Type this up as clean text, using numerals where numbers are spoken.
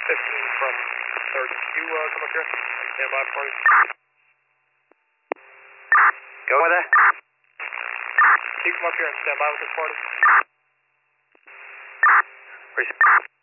15 from 30. You come up here and stand by for me. Go with that. You come up here and stand by with this party. Respect.